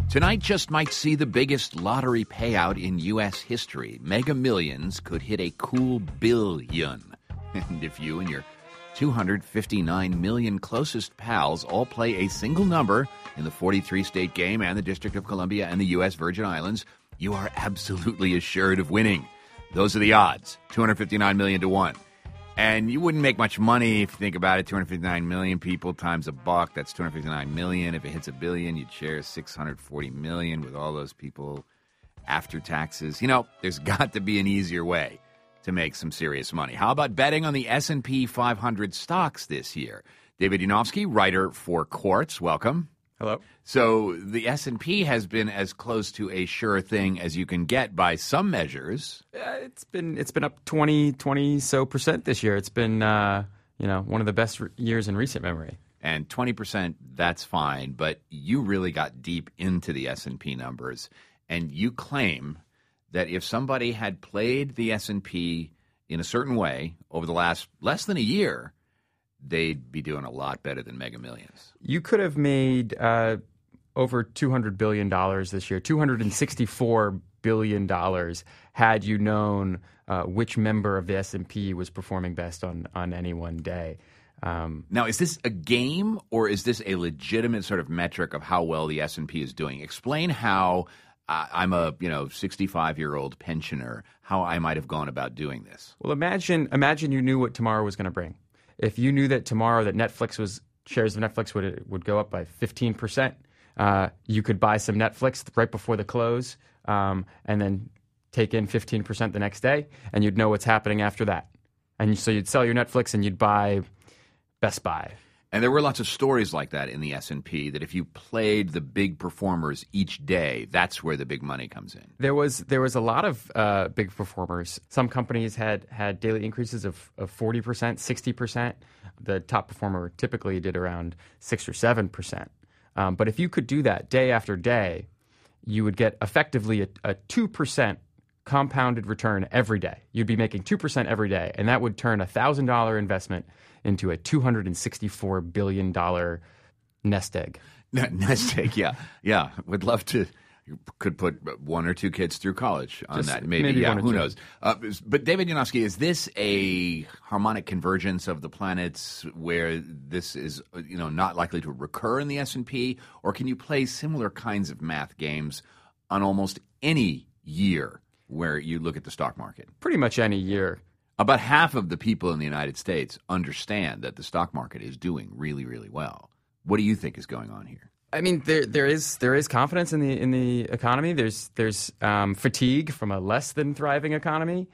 Tonight just might see the biggest lottery payout in U.S. history. Mega Millions could hit a cool billion. And if you and your 259 million closest pals all play a single number in the 43-state game and the District of Columbia and the U.S. Virgin Islands, you are absolutely assured of winning. Those are the odds, 259 million to 1. And you wouldn't make much money if you think about it. 259 million people times $1, that's 259 million. If it hits $1 billion, you'd share 640 million with all those people after taxes. You know, there's got to be an easier way to make some serious money. How about betting on the S&P 500 stocks this year? David Yanofsky, writer for Quartz, welcome. Hello. So the S&P has been as close to a sure thing as you can get by some measures. It's been up 20 so percent this year. It's been one of the best years in recent memory. And 20%, that's fine, but you really got deep into the S&P numbers, and you claim that if somebody had played the S&P in a certain way over the last less than a year, they'd be doing a lot better than Mega Millions. You could have made over $200 billion this year, $264 billion, had you known which member of the S&P was performing best on any one day. Now, is this a game, or is this a legitimate sort of metric of how well the S&P is doing? Explain how I'm a 65-year-old pensioner, how I might have gone about doing this. Well, imagine you knew what tomorrow was going to bring. If you knew that tomorrow that shares of Netflix would go up by 15%, you could buy some Netflix right before the close, and then take in 15% the next day, and you'd know what's happening after that. And so you'd sell your Netflix and you'd buy Best Buy. And there were lots of stories like that in the S&P, that if you played the big performers each day, that's where the big money comes in. There was a lot of big performers. Some companies had daily increases of 40%, 60%. The top performer typically did around 6 or 7%. But if you could do that day after day, you would get effectively a 2% compounded return every day. You'd be making 2% every day, and that would turn a $1,000 investment into a $264 billion nest egg. Nest egg, yeah. Would love to. You could put one or two kids through college on that, maybe yeah. Who knows? But David Yanofsky, is this a harmonic convergence of the planets where this is not likely to recur in the S&P, or can you play similar kinds of math games on almost any year where you look at the stock market? Pretty much any year. About half of the people in the United States understand that the stock market is doing really, really well. What do you think is going on here? I mean, there is confidence in the economy. There's fatigue from a less than thriving economy,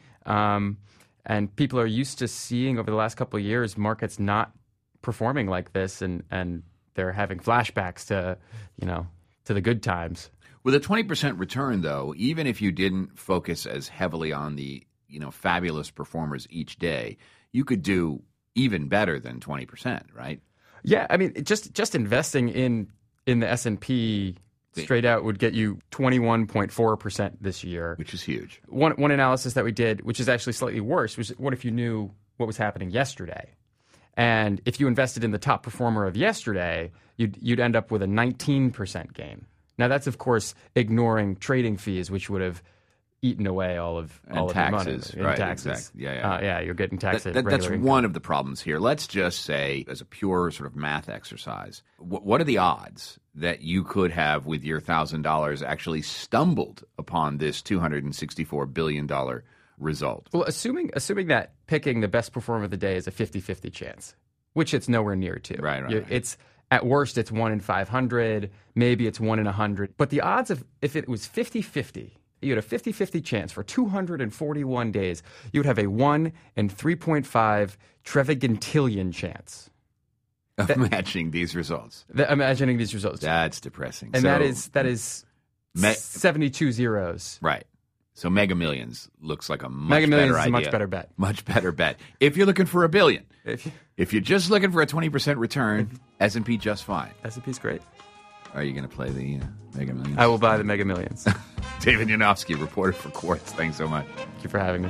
and people are used to seeing over the last couple of years markets not performing like this, and they're having flashbacks to the good times. With a 20% return, though, even if you didn't focus as heavily on the fabulous performers each day, you could do even better than 20%, right? Yeah, I mean, just investing in the S&P straight out would get you 21.4% this year, which is huge. One analysis that we did, which is actually slightly worse, was what if you knew what was happening yesterday? And if you invested in the top performer of yesterday, you'd end up with a 19% gain. Now that's of course ignoring trading fees, which would have eaten away all of taxes, your money. Right? Taxes. Exactly. Yeah. You're getting taxed. That's one of the problems here. Let's just say, as a pure sort of math exercise, what are the odds that you could have, with your $1,000, actually stumbled upon this $264 billion result? Well, assuming that picking the best performer of the day is a 50-50 chance, which it's nowhere near to. Right. It's at worst, it's 1 in 500. Maybe it's 1 in 100. But the odds of if it was 50-50. You had a 50-50 chance for 241 days. You would have a 1 in 3.5 trevigantillion chance. Imagining these results. Imagining these results. That's depressing. And that is 72 zeros. Right. So Mega Millions looks like a much Mega Millions better idea. Is a much better bet. Much better bet. If you're looking for $1 billion. If you're just looking for a 20% return, S&P just fine. S&P's great. Are you going to play the Mega Millions? I will buy the Mega Millions. David Yanofsky, reporter for Quartz. Thanks so much. Thank you for having me.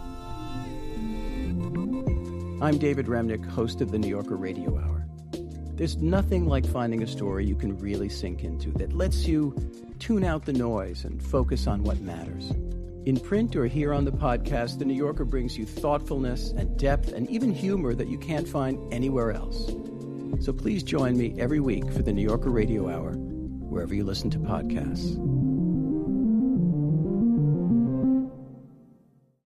I'm David Remnick, host of the New Yorker Radio Hour. There's nothing like finding a story you can really sink into that lets you tune out the noise and focus on what matters. In print or here on the podcast, The New Yorker brings you thoughtfulness and depth and even humor that you can't find anywhere else. So please join me every week for the New Yorker Radio Hour, wherever you listen to podcasts.